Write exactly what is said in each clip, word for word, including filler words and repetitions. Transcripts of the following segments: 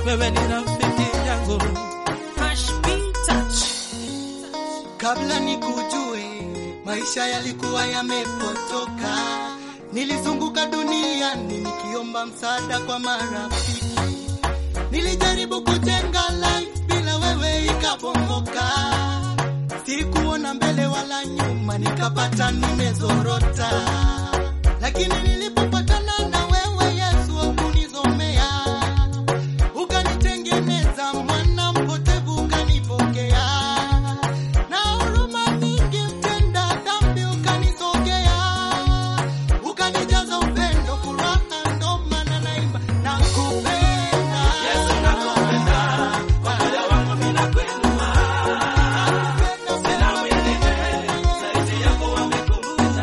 wewe ni rafiki yangu. Kabla nikujue maisha yalikuwa yamepotoka, nilizunguka duniani nikiomba msaada kwa marafiki. Nilijaribu kujenga life bila wewe ikabomoka, sikuona mbele wala nyuma, nikapata nimezorota. Lakini nilipopatana na wewe Yesu ukunizomea, ukanitengeneza mwana mpotevu ukanipokea, na huruma nyingi mtenda dhambi ukanisogea, ukanijaza upendo furaha, ndo maana naimba nakupenda Yesu, nakupenda kwa moyo wangu mimi nakuinua, sina mwingine zaidi yako wamekupenda.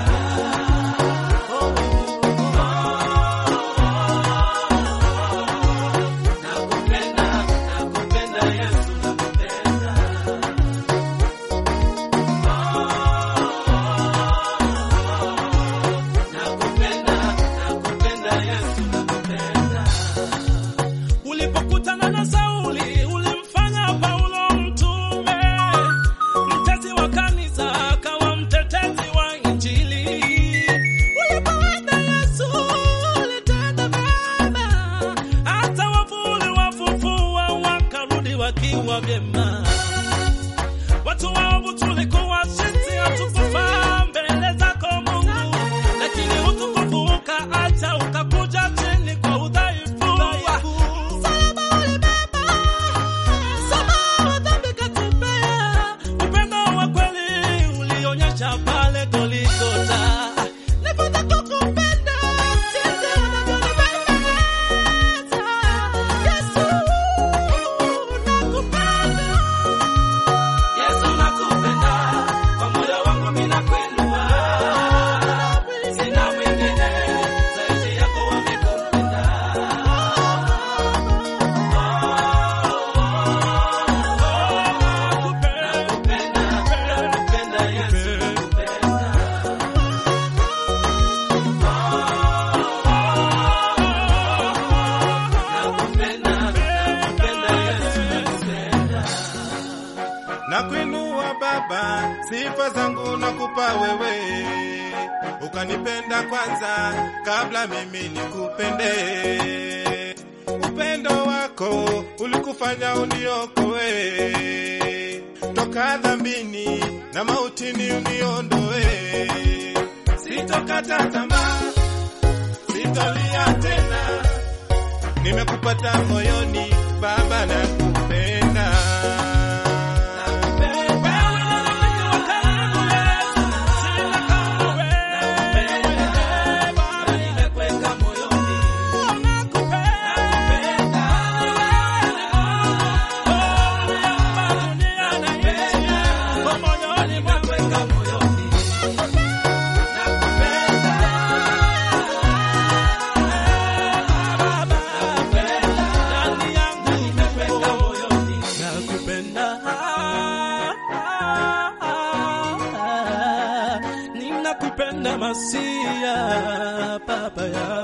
Ulipokutana na Sauli ulimfanya Paulo mtume, mtezi wa kanisa akawa mtetezi wa Injili. Ulipowenda Yesu ulitenda mema, hata wafu uliwafufua wakarudi wakiwa vyema. Watu waovu tulikuwa sisi, hatukufaa mbele zako Mungu, lakini utukufu ukaacha ukakuja chini kwa udhaifu. Pale Golgotha nipata kukupenda jinsi unavyonipenda Yesu, nakupenda Yesu, nakupenda kwa moyo wangu mimi nakuinua, sina mwingine zaidi yako wamekupenda. Nakuinua Baba, sifa zangu nakupa wewe, ukanipenda kwanza kabla mimi nikupende. Upendo wako ulikufanya uniokoe, toka dhambini na mautini uniondoe. Sitokata tamaa, sitolia tena, nimekupata moyoni Baba, nakupenda. Ninakupenda Masia, Baba ya